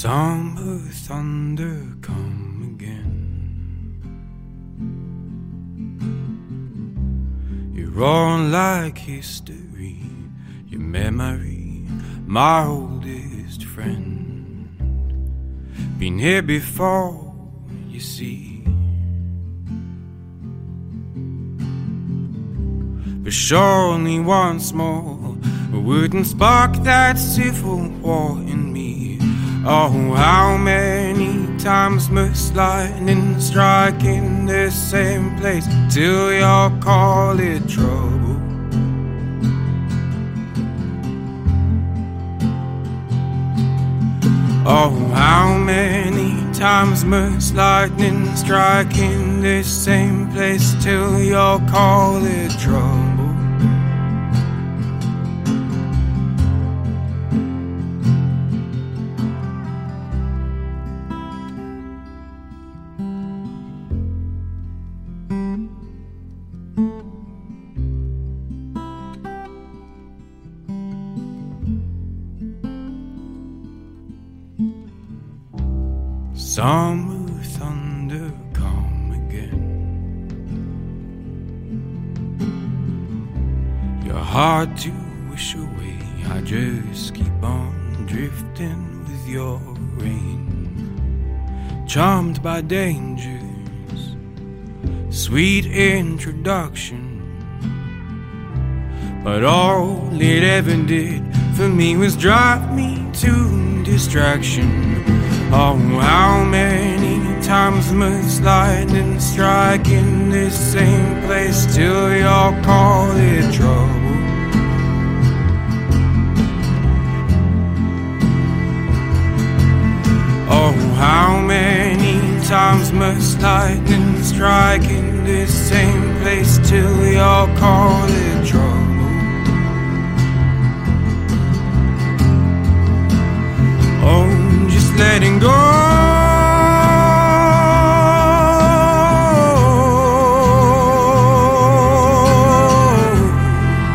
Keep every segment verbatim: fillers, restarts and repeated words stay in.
Summer thunder come again. You're on like history, your memory, my oldest friend. Been here before, you see. But surely once more wouldn't spark that civil war in me. Oh, how many times must lightning strike in the same place till you call it trouble? Oh, how many times must lightning strike in the same place till you call it trouble? Summer thunder come again. You're hard to wish away, I just keep on drifting with your rain. Charmed by dangers, sweet introduction, but all it ever did for me was drive me to distraction. Oh, how many times must lightning strike in this same place till you call it trouble? Oh, how many times must lightning strike in this same place till you call it trouble? Oh, just letting go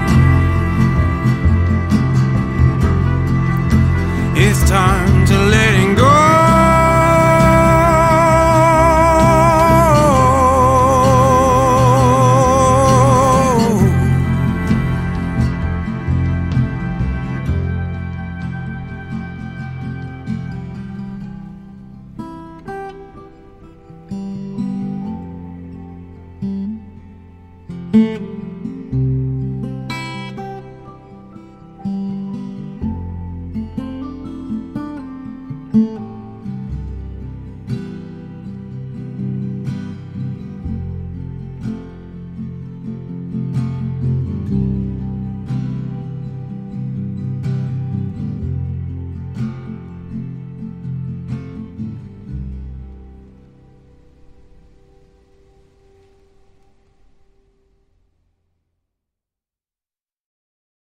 it's time to let